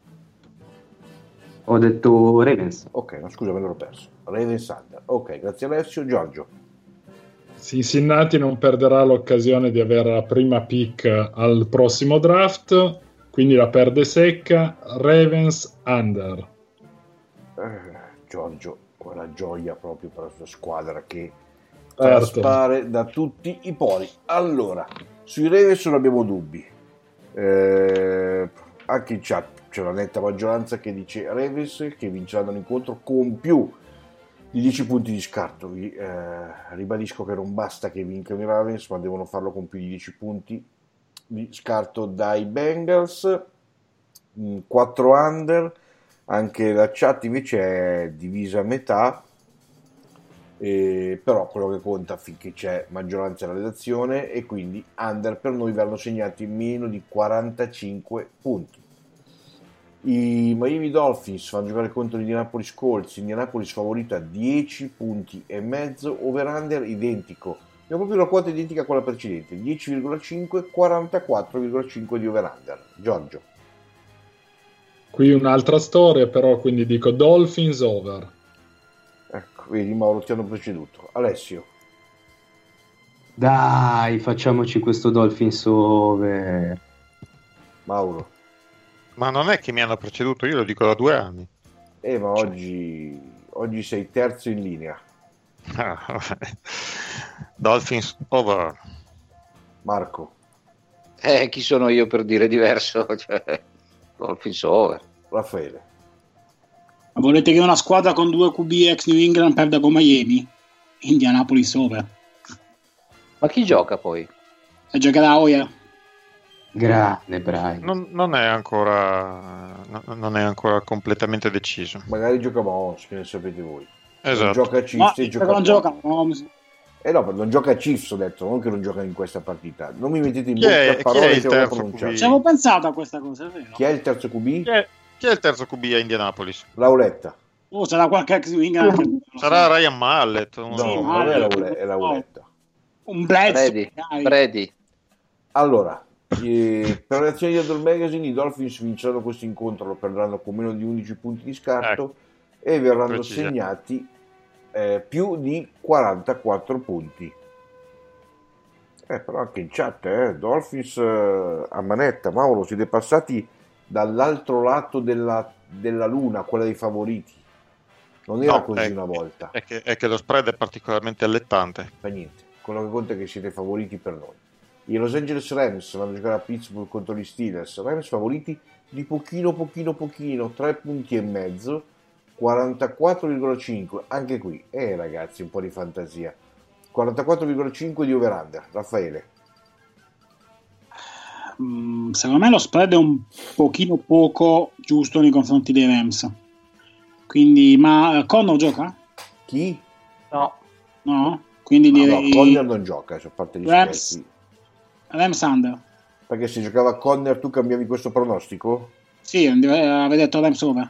Ho detto Ravens. Ok, no, scusa, me l'ho perso. Ravens under. Ok, grazie Alessio. Giorgio. Cincinnati non perderà l'occasione di avere la prima pick al prossimo draft, quindi la perde secca. Ravens under. Eh, Giorgio, quella gioia proprio per la sua squadra che Certo. traspare da tutti i poli. Allora, sui Ravens non abbiamo dubbi. Eh, anche in chat c'è una netta maggioranza che dice Ravens che vinceranno l'incontro con più di dieci punti di scarto. Vi eh, ribadisco che non basta che vincano i Ravens, ma devono farlo con più di dieci punti di scarto dai Bengals. quattro under. Anche la chat invece è divisa a metà, eh, però quello che conta finché c'è maggioranza nella redazione, e quindi under per noi verranno segnati meno di quarantacinque punti. I Miami Dolphins fanno giocare contro gli Indianapolis Colts. Indianapolis favorita dieci punti e mezzo, over under identico, abbiamo proprio una quota identica a quella precedente, dieci virgola cinque, quarantaquattro virgola cinque di over under. Giorgio. Qui un'altra storia, però, quindi dico Dolphins over. Ecco, vedi Mauro, ti hanno preceduto. Alessio. Dai, facciamoci questo Dolphins over. Mauro. Ma non è che mi hanno preceduto, io lo dico da due anni. Eh, ma oggi, oggi sei terzo in linea. Dolphins over. Marco. Eh, chi sono io per dire diverso? Cioè, Dolphins over. Raffaele. Ma volete che una squadra con due Q B ex New England perda con Miami? Indianapolis over. Ma chi gioca poi? E giocherà Oya. Grande Brian. Non, non è ancora non è ancora completamente deciso. Magari gioca Mahomes, che ne sapete voi. Esatto. Non gioca Chiefs No, e gioca non gioca Mahomes. Eh no, non gioca Chiefs, ho detto, non che non gioca in questa partita. Non mi mettete in Chi è- bocca chi parole è il che non ho terzo pronunciato. Q B? Ci avevo pensato a questa cosa, è vero? Chi è il terzo Q B? Chi è, chi è il terzo Q B a Indianapolis? Lauretta. Oh, sarà qualche ex New England. che- Sarà Ryan Mallet. Non No, so. Sì, non è, Mario. Laure- è Lauretta. Un Bledsoe. Brady. dai. Brady. Allora, eh, per le azioni di Adol Magazine, i Dolphins vinceranno questo incontro, lo perderanno con meno di undici punti di scarto e verranno precisa. segnati eh, più di quarantaquattro punti. Eh, però anche in chat, eh, Dolphins eh, a manetta. Mauro, siete passati dall'altro lato della, della luna, quella dei favoriti. Non era No, così è- una volta. È che, è che lo spread è particolarmente allettante. Fa niente, quello che conta è che siete favoriti per noi. I Los Angeles Rams vanno a giocare a Pittsburgh contro gli Steelers. Rams favoriti di pochino pochino pochino, tre punti e mezzo, quarantaquattro virgola cinque. Anche qui, eh ragazzi, un po' di fantasia. quarantaquattro virgola cinque di over-under. Raffaele. Mm, secondo me lo spread è un pochino poco giusto nei confronti dei Rams. Quindi, ma eh, Connor gioca? Chi? No. No? Quindi No, no, direi Conner non gioca, a parte gli Rams. scherzi. Rams under. Perché se giocava Conner tu cambiavi questo pronostico? Sì, avete detto Rams over.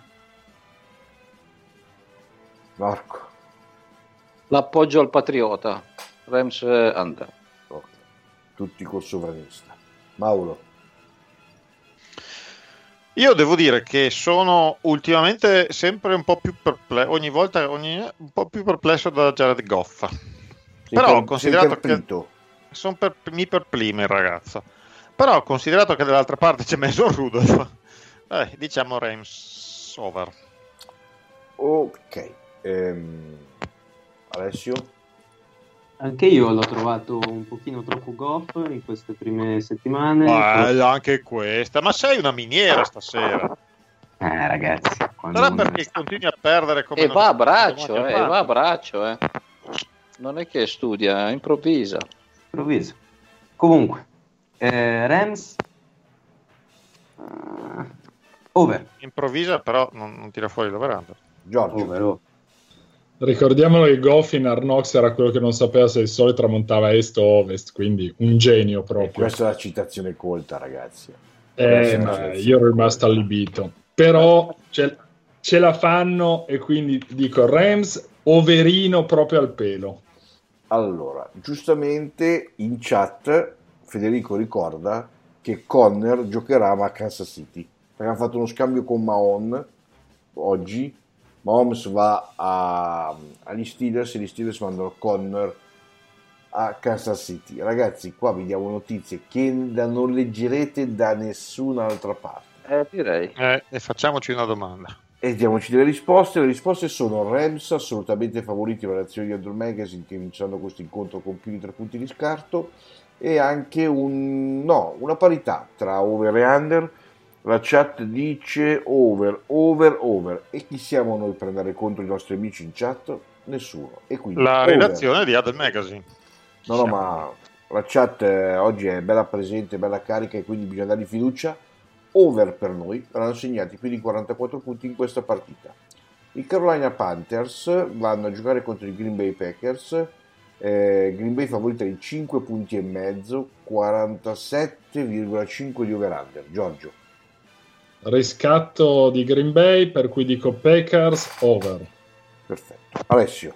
Marco. L'appoggio al Patriota. Rams eh, under. Ok. Tutti col sovranista. Mauro. Io devo dire che sono ultimamente sempre un po' più perplesso, ogni volta ogni, un po' più perplesso da Jared Goff. Sei Però ho per- considerato sei che perplito. son per, mi perplime il ragazzo. Però ho considerato che dall'altra parte c'è Mason Rudolph. Eh, diciamo Rams over. Ok. Ehm, Alessio? Anche io l'ho trovato un pochino troppo goff in queste prime settimane. Bella anche questa, ma sei una miniera stasera. Eh ragazzi, quando Sarà uno- perché continui a perdere come E non va a si- braccio, come eh, ogni e va a altro. braccio, eh. Non è che studia, improvvisa. improvviso. Comunque, eh, Rams eh, over. Improvvisa, però non, non tira fuori l'over-under. Giorgio? Over, over. Ricordiamolo che Goff in Hard Knocks era quello che non sapeva se il sole tramontava est o ovest, quindi un genio E proprio. questa è la citazione colta, ragazzi. Eh, Questa è la ma citazione io ero rimasto colta. allibito. Però ce, ce la fanno e quindi dico Rams, overino proprio al pelo. Allora, giustamente in chat Federico ricorda che Conner giocherà a Kansas City, perché hanno fatto uno scambio con Mahon oggi. Mahomes va a, agli Steelers e gli Steelers mandano Conner a Kansas City. Ragazzi, qua vi diamo notizie che non leggerete da nessun'altra parte. Eh, direi. Eh, e facciamoci una domanda. E diamoci delle risposte. Le risposte sono Rams assolutamente favoriti per l'azione di Andrew Magazine, che vinceranno questo incontro con più di tre punti di scarto, e anche un, no, una parità tra over e under. La chat dice over, over, over. E chi siamo noi per andare contro i nostri amici in chat? Nessuno. E quindi La over. redazione di Adel Magazine. No, no, ma la chat eh, oggi è bella presente, bella carica, e quindi bisogna dargli fiducia. Over per noi, verranno segnati più di quarantaquattro punti in questa partita. I Carolina Panthers vanno a giocare contro i Green Bay Packers. eh, Green Bay favorita di cinque punti e mezzo, quarantasette virgola cinque di over-under. Giorgio? Riscatto di Green Bay, per cui dico Packers over. Perfetto. Alessio?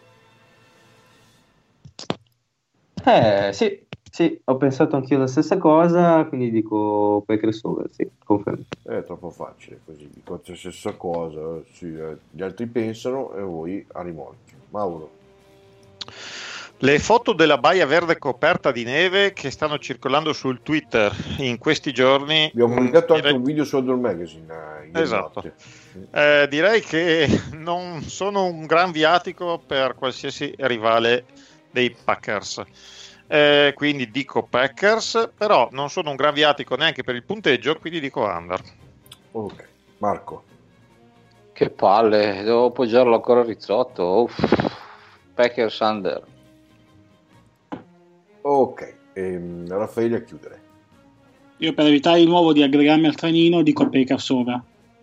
Eh sì, sì, ho pensato anch'io la stessa cosa, quindi dico Packers over, sì, confermo. È troppo facile così, dico la stessa cosa, sì, eh, gli altri pensano e voi a rimorchio. Mauro? Le foto della baia verde coperta di neve che stanno circolando sul Twitter in questi giorni. Abbiamo pubblicato mh, anche direi- un video su Outdoor Magazine eh, ieri Esatto. notte. Eh, direi che non sono un gran viatico per qualsiasi rivale dei Packers. Eh, quindi dico Packers, però non sono un gran viatico neanche per il punteggio, quindi dico under. Ok. Marco? Che palle, devo appoggiarlo ancora al rizzotto. Uff. Packers under. Ok. Ehm, Raffaele a chiudere. Io per evitare di nuovo di aggregarmi al trenino dico Packers over.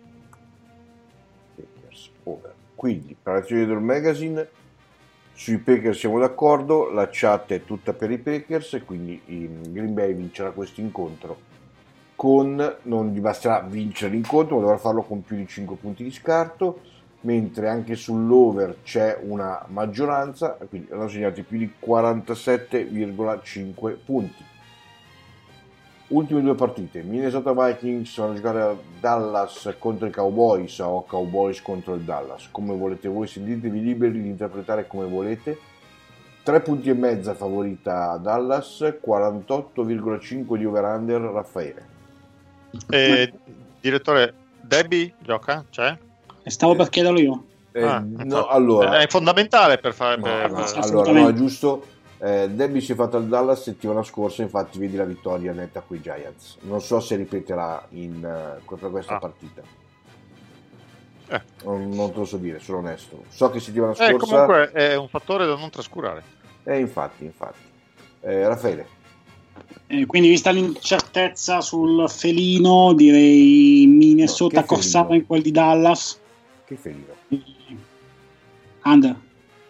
Packers over. Quindi, per l'azione del magazine, sui Packers siamo d'accordo, la chat è tutta per i Packers, e quindi il Green Bay vincerà questo incontro con, non gli basterà vincere l'incontro, ma dovrà farlo con più di cinque punti di scarto, mentre anche sull'over c'è una maggioranza, quindi hanno segnato più di quarantasette virgola cinque punti. Ultime due partite: Minnesota Vikings vanno a giocare a Dallas contro i Cowboys o Cowboys contro il Dallas, come volete voi, sentitevi liberi di interpretare come volete. Tre punti e mezza favorita Dallas, quarantotto virgola cinque di over-under. Raffaele? Eh, direttore, Debbie gioca? C'è? E stavo per chiederlo io. Eh, Ah, no, allora, è fondamentale per fare no, per- no, per- sì, allora, assolutamente. no, è giusto. Eh, Debbie si è fatta al Dallas settimana scorsa, infatti vedi la vittoria netta con i Giants. Non so se ripeterà in, eh, per questa Ah. partita. Eh. Non, non te lo so dire, sono onesto. So che settimana Eh, scorsa. comunque è un fattore da non trascurare. Eh, infatti, infatti. Eh, Raffaele? Eh, quindi vista l'incertezza sul felino, direi Minnesota No, che corsava felino? in quel di Dallas. Che felino? Under.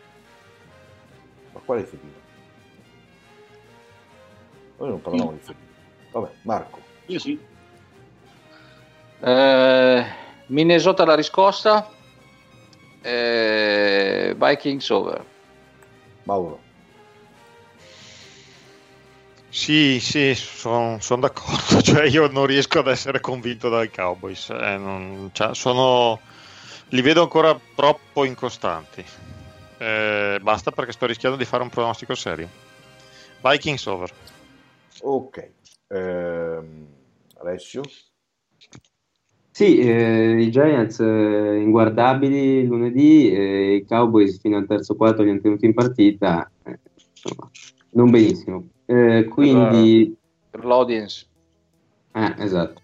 Ma quale felino? Noi non parlavamo di felino. Vabbè, Marco? Io sì. Eh, Minnesota la riscossa. Eh, Vikings over. Mauro? Sì, sì, sono d'accordo. Cioè, io non riesco ad essere convinto dai Cowboys. Eh, non- cioè, sono, li vedo ancora troppo incostanti. Eh, basta, perché sto rischiando di fare un pronostico serio. Vikings over. Ok. Ehm, Alessio? Sì, eh, i Giants eh, inguardabili lunedì, eh, i Cowboys fino al terzo quarto li hanno tenuti in partita, eh, insomma, non benissimo. Eh, quindi... Per, per l'audience. Eh, esatto.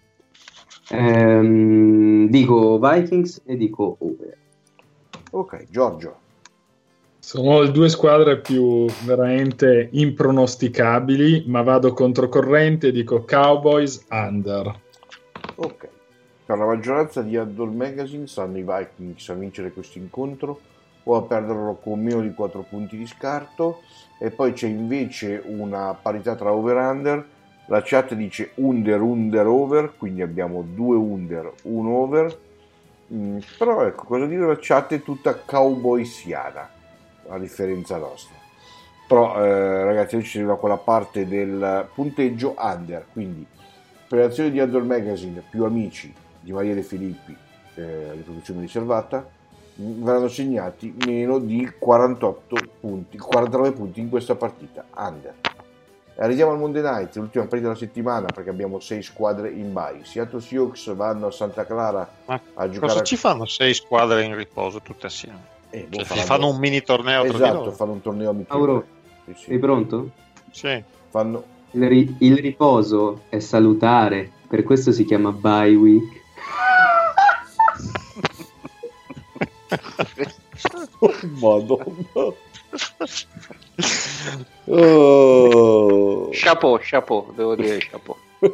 Ehm, dico Vikings e dico over. Ok, Giorgio. Sono le due squadre più veramente impronosticabili, ma vado controcorrente e dico Cowboys under. Ok. Per la maggioranza di Addle Magazine sanno i Vikings a vincere questo incontro o a perderlo con meno di quattro punti di scarto, e poi c'è invece una parità tra over-under. La chat dice under, under, over, quindi abbiamo due under, un over, mm, però ecco, cosa dire, la chat è tutta cowboysiana, a differenza nostra. Però eh, ragazzi, oggi ci arriva quella parte del punteggio under, quindi per l'azione di Addle Magazine più amici di Maria De Filippi, eh, riproduzione riservata, verranno segnati meno di quarantotto punti, quarantanove punti in questa partita under. Arriviamo al Monday Night, l'ultima partita della settimana, perché abbiamo sei squadre in bye. Seattle Seahawks vanno a Santa Clara Ma a giocare. Cosa ci fanno sei squadre in riposo tutte assieme? Eh, boh, Cioè, faranno... fanno un mini torneo tra di esatto, loro. fanno un torneo amichevole. Mauro, Sì, sì. sei pronto? Sì. Fanno... Il, ri- il riposo è salutare, per questo si chiama bye week. Oh, Madonna. Oh. Chapeau, chapeau, devo dire chapeau.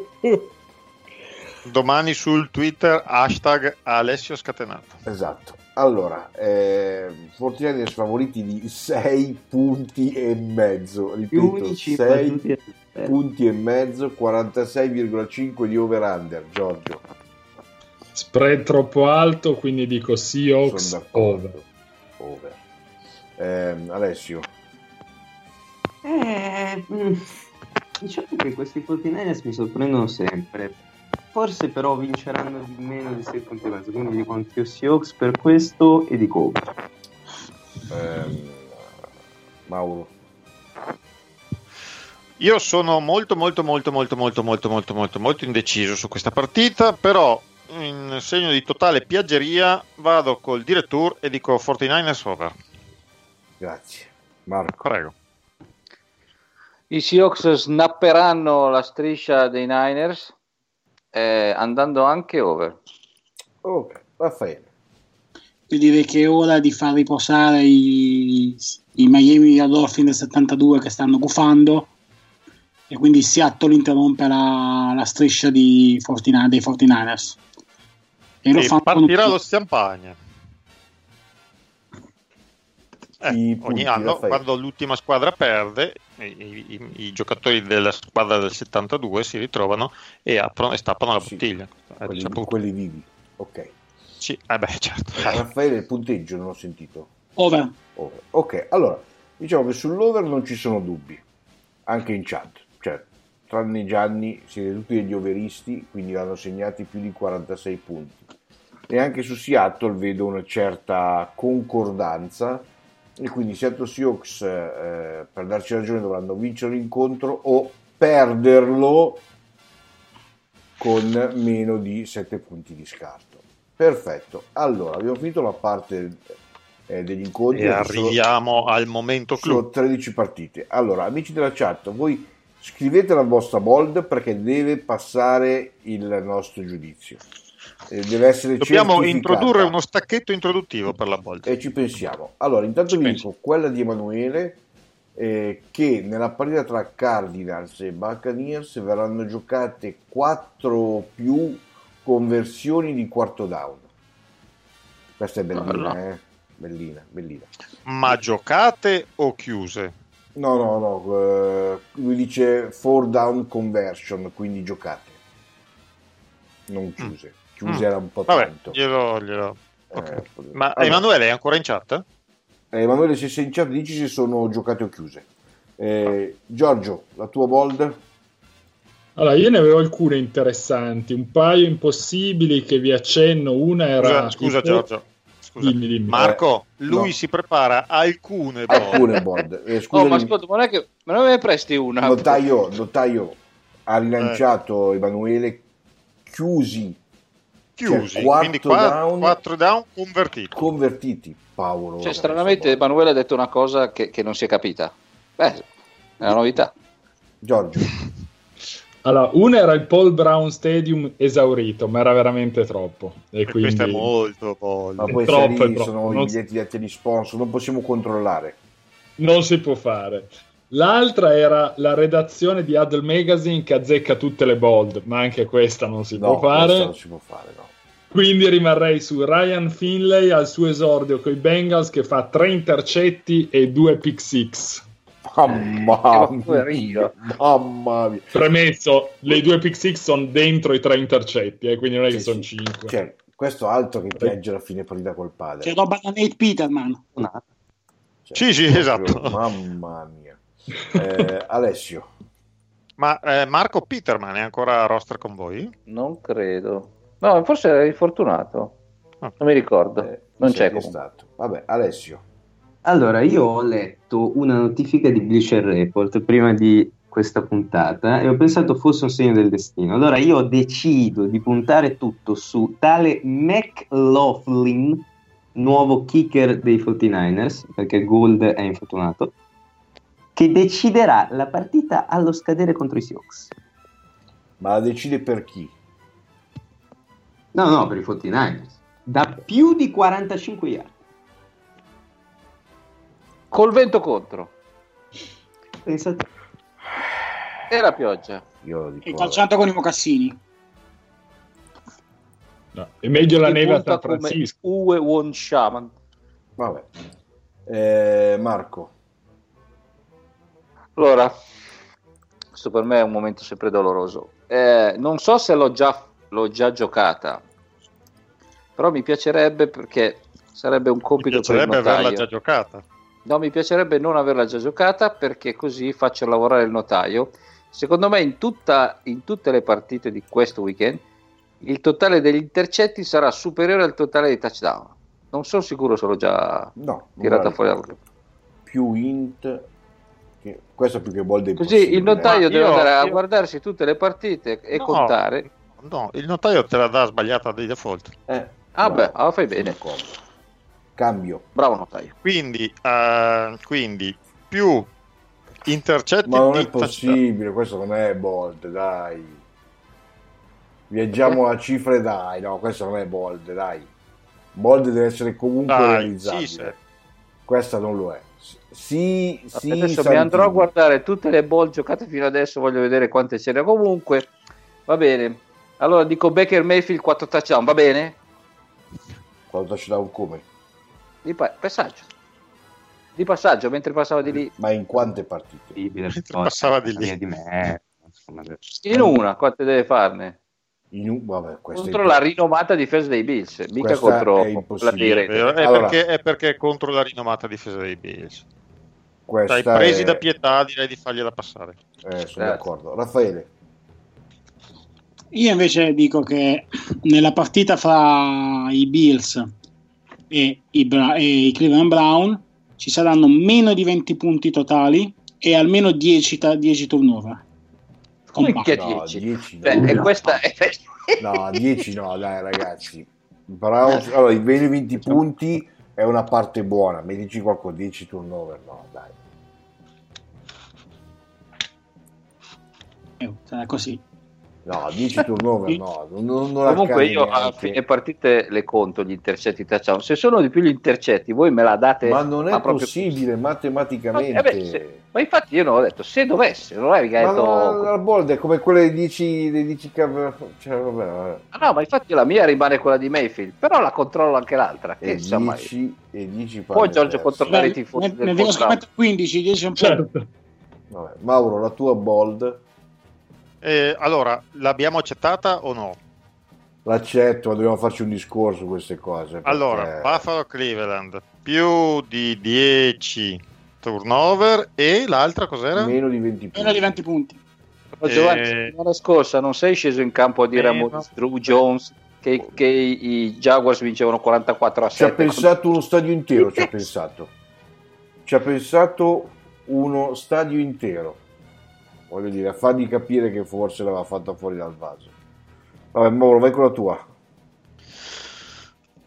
Domani sul Twitter hashtag Alessio Scatenato. Esatto. Allora, eh, fortinari favoriti di sei punti e mezzo. Ripeto, sei punti e mezzo, quarantasei virgola cinque di over-under. Giorgio. Spread troppo alto, quindi dico Seahawks over. Over. Eh, Alessio. Eh, mh, diciamo che questi quarantanovers mi sorprendono sempre. Forse però vinceranno di meno di sei punti e mezzo, quindi dico anch'io Seahawks per questo e dico over. Eh, Mauro. Io sono molto molto molto molto molto molto molto molto molto indeciso su questa partita, però in segno di totale piaggeria vado col direttour e dico quarantanovers over. Grazie. Marco. Prego. I Seahawks snapperanno la striscia dei Niners eh, andando anche over. Ok, Raffaele. Io direi che è ora di far riposare i, i Miami Dolphins del settantadue che stanno gufando, e quindi Seattle interrompe la, la striscia di quarantanove, dei quarantanovers. E, lo E fanno partirà con... lo Stampagna. Eh, ogni punti, anno Raffaele. quando l'ultima squadra perde i, i, i, i giocatori della squadra del settantadue si ritrovano e aprono e stappano la Sì, bottiglia. Eh, quelli, diciamo- quelli vivi. Ok. sì, eh beh, certo. Raffaele, il punteggio non ho sentito. over. Over. Ok, allora, diciamo che sull'over non ci sono dubbi, anche in chat, cioè, tranne Gianni, siete tutti degli overisti, quindi hanno segnati più di quarantasei punti. E anche su Seattle vedo una certa concordanza, e quindi Seattle Seahawks, eh, per darci ragione, dovranno vincere l'incontro o perderlo con meno di sette punti di scarto. Perfetto, allora abbiamo finito la parte eh, degli incontri. E Adesso arriviamo al momento clou. sono tredici partite. Allora, amici della chat, voi scrivete la vostra bold perché deve passare il nostro giudizio. Eh, deve essere Dobbiamo certificata. introdurre uno stacchetto introduttivo per la bold. E ci pensiamo. Allora, intanto Ci vi pensi. dico quella di Emanuele, eh, che nella partita tra Cardinals e Buccaneers verranno giocate quattro più conversioni di quarto down. Questa è bellina, Bello. eh? Bellina, bellina. Ma giocate o chiuse? No, no, no, eh, lui dice four down conversion, quindi giocate, non chiuse. Chiuse Mm. era un po' Vabbè, tanto. glielo, glielo... ok. Eh, Ma allora, Emanuele è ancora in chat? eh, Emanuele, se sei in chat dici se sono giocate o chiuse. Eh, Giorgio, la tua bold? Allora, io ne avevo alcune interessanti, un paio impossibili che vi accenno. Una era... Scusa, scusa il- Giorgio. Scusa. Dimmi, dimmi. Marco, Eh, lui no. si prepara alcune bold. Alcune bold. Eh, Oh, scusami, ma ascolta, ma non è che ma non me ne presti una? notaio, notaio ha Eh. rilanciato Emanuele, chiusi chiusi, Cioè, quindi quarto down, quattro down convertiti. Convertiti, Paolo. Cioè, stranamente Emanuele ha detto una cosa che, che non si è capita. Beh, è una novità. Giorgio. Allora, uno era il Paul Brown Stadium esaurito, ma era veramente troppo. E, E quindi... questo è molto, molto. Ma poi È troppo, se è lì troppo. sono Non i biglietti diretti di sponsor, non possiamo controllare. Non si può fare. L'altra era la redazione di Huddle Magazine che azzecca tutte le bold, ma anche questa non si No, può fare. questa non si può fare, no. Quindi rimarrei su Ryan Finlay al suo esordio con i Bengals che fa tre intercetti e due pick six. Mamma mia, mia. mamma mia. Premesso, le due pick six sono dentro i tre intercetti, eh, quindi non è che Sì, sono sì. cinque. Cioè, questo altro che piangere a fine partita col padre. C'è roba da Nate Peterman. Cioè, Sì, sì, proprio, esatto. Mamma mia. Eh, Alessio. Ma eh, Marco Peterman è ancora a roster con voi? Non credo. No, forse era infortunato. Ah. Non mi ricordo. Eh, non chi c'è che è comunque. stato. Vabbè, Alessio. Allora, io ho letto una notifica di Bleacher Report prima di questa puntata e ho pensato fosse un segno del destino. Allora io decido di puntare tutto su tale McLaughlin, nuovo kicker dei quarantanovers, perché Gould è infortunato, che deciderà la partita allo scadere contro i Seahawks. Ma la decide per chi? No, no, per i quarantanovers. Da più di quarantacinque yard. Col vento contro. Pensate. E la pioggia. Io lo dico. E calciato con i mocassini. No, è meglio la Che neve a punta San come Francisco. Uwe Won Shaman. Vabbè. Eh, Marco. Allora, questo per me è un momento sempre doloroso. Eh, non so se l'ho già, l'ho già giocata, però mi piacerebbe perché sarebbe un Mi compito per il piacerebbe notaio. averla già giocata. No, mi piacerebbe non averla già giocata perché così faccio lavorare il notaio. Secondo me in, tutta, in tutte le partite di questo weekend il totale degli intercetti sarà superiore al totale dei touchdown. Non sono sicuro se l'ho già No, tirata non fuori. la ricordo. Più int che... questo più che bold è Così impossibile, il notaio Ma deve io- andare a io- guardarsi tutte le partite e No, contare. No, il notaio te la dà sbagliata di default. eh. Eh, Ah, bravo, beh, ah, fai sono bene. d'accordo. Cambio. Bravo notaio. Quindi, eh, quindi più intercetti Ma non di è possibile, questo non è bold, dai. Viaggiamo a cifre, dai. No, questo non è bold, dai. Bold deve essere comunque Dai, realizzabile. sì, sì. Questa non lo è. Sì, sì, Adesso mi Santini. andrò a guardare tutte le ball giocate fino adesso, voglio vedere quante ce ne comunque. Va bene. Allora dico Baker Mayfield quattro touchdown, va bene? Quando touchdown come? Di pa- passaggio. Di passaggio, mentre passava di lì. Ma in quante partite? Mentre passava di lì. di me. Insomma, In una, quante deve farne? In un... Vabbè, questa Contro è la rinomata difesa dei Bills, mica Questa contro è la impossibile. È, dei vero, è Allora. perché, è perché è contro la rinomata difesa dei Bills. Questa Dai, presi è... da pietà, direi di fargliela passare. Eh, sono Grazie. d'accordo. Raffaele. Io invece dico che nella partita fra i Bills e i, Bra- e i Cleveland Brown ci saranno meno di venti punti totali e almeno dieci, ta- dieci turnover. Minchia, No, dieci. dieci no. Beh, e questa è... No, dieci no, dai ragazzi. Browns, allora, i veri venti punti è una parte buona. Mi dici qualcosa, dieci turnover, no, dai. Eh, sarà così. No, dieci turnover, no. Non, non, non Comunque accade io a neanche. fine partite le conto gli intercetti touchdown. Se sono di più gli intercetti, voi me la date. Ma non è ma proprio- possibile matematicamente. Eh beh, se- ma infatti io non ho detto se dovesse, non è mica Ma detto. no, la bold è come quelle dieci, dei dieci cav... cioè, vabbè, vabbè. Ah, no, ma infatti la mia rimane quella di Mayfield, però la controllo anche l'altra. Che E insomma, dieci e dieci poi Giorgio controllare i Ne, tifosi ne del devo Portland. scommettere quindici, dieci un po'. Certo. Vabbè, Mauro, la tua bold Eh, allora, l'abbiamo accettata o no? l'accetto, ma dobbiamo farci un discorso su queste cose. perché- Allora, Buffalo Cleveland più di dieci turnover e l'altra cos'era? meno di venti punti. Meno di venti punti. Però, Giovanni, Eh, settimana scorsa non sei sceso in campo a dire a meno. Maurice Drew Jones che, che i i Jaguars vincevano quarantaquattro a Ci ha sette. pensato uno stadio intero, ci ha pensato. Ci ha pensato uno stadio intero. Voglio dire, a fargli capire che forse l'aveva fatta fuori dal vaso. Vabbè, Mauro, vai con la tua.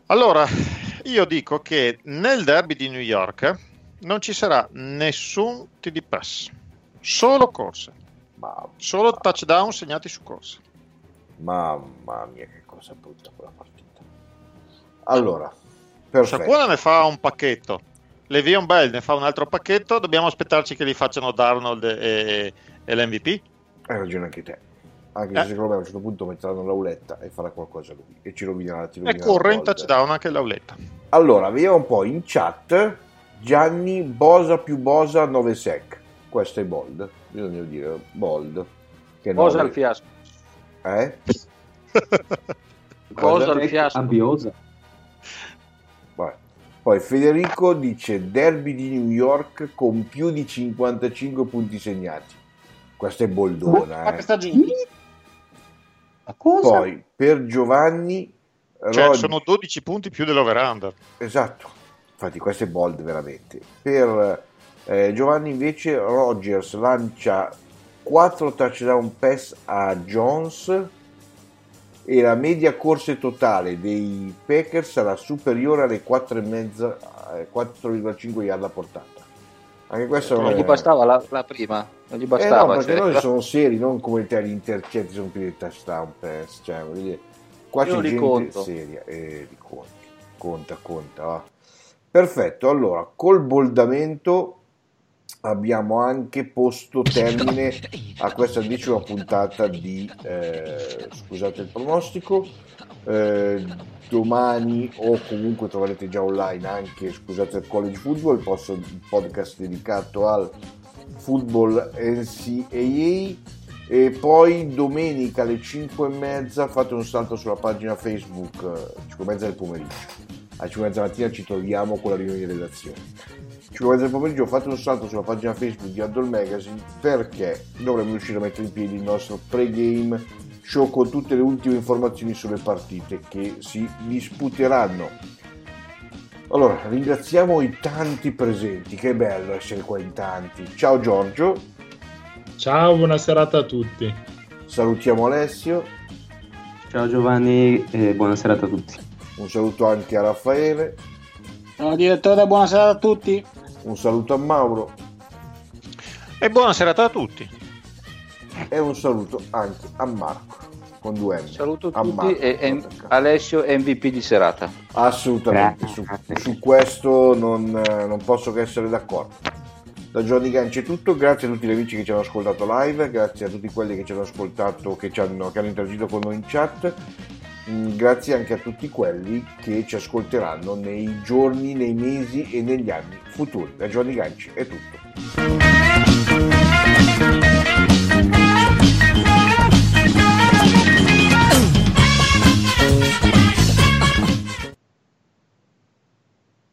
Allora, io dico che nel derby di New York non ci sarà nessun T D pass, solo corse, Mamma, solo touchdown segnati su corse. mamma mia, che cosa brutta quella partita. Allora, perfetto. Sciacquone ne fa un pacchetto, Le'Veon Bell ne fa un altro pacchetto, dobbiamo aspettarci che li facciano Darnold e, e l'M V P? Hai ragione anche te. Anche se Eh. secondo me a un certo punto metteranno l'auletta e farà qualcosa lui e ci rovinerà, ti E rovinerà corre la in volta. touchdown anche l'auletta. Allora, vediamo un po' in chat. Gianni Bosa più Bosa nove sec. Questo è bold, bisogna dire bold. Che Cosa nove- al fiasco? Eh? Cosa al fiasco? Abbiosa. Vabbè. Poi Federico dice derby di New York con più di cinquantacinque punti segnati. Questa è boldona. Quattro Eh. stagioni. Ma cosa? Poi per Giovanni Cioè, Rod- sono dodici punti più dell'over-under. Esatto, infatti questo è bold veramente. Per eh, Giovanni invece Rodgers lancia quattro touchdown pass a Jones e la media corse totale dei Packers sarà superiore alle quattro e mezza, eh, quattro virgola cinque yard a portata. Anche questo Non è- gli bastava la, la prima, non gli Eh no, bastava. perché cioè, noi la- sono seri, non come te gli intercetti sono più di touchdown pass, cioè, voglio dire, qua Io c'è li gente conto. seria e li conti, conta, conta, va. Perfetto, allora, col boldamento abbiamo anche posto termine a questa decima puntata di, eh, scusate il pronostico, eh, domani o comunque troverete già online anche, scusate, il college football, il posto- il podcast dedicato al football N C A A, e poi domenica alle cinque e mezza fate un salto sulla pagina Facebook, eh, cinque e mezza del pomeriggio, alle cinque e mezza mattina ci troviamo con la riunione di redazione. cinque e mezza del pomeriggio fate un salto sulla pagina Facebook di Huddle Magazine, perché dovremmo riuscire a mettere in piedi il nostro pre-game show con tutte le ultime informazioni sulle partite che si disputeranno. Allora, ringraziamo i tanti presenti, che bello essere qua in tanti. Ciao Giorgio, Ciao, buona serata a tutti. salutiamo Alessio, Ciao Giovanni e buona serata a tutti. un saluto anche a Raffaele, Ciao direttore, buonasera a tutti. un saluto a Mauro E buona serata a tutti. e un saluto anche a Marco con due M. Saluto A tutti Marco, e, e porca. Alessio M V P di serata. Assolutamente, su, su questo non, eh, non posso che essere d'accordo. Da Giovanni Ganci è tutto, grazie a tutti gli amici che ci hanno ascoltato live, grazie a tutti quelli che ci hanno ascoltato, che, ci hanno, che hanno interagito con noi in chat, Mm, grazie anche a tutti quelli che ci ascolteranno nei giorni, nei mesi e negli anni futuri. Da Giovanni Ganci è tutto.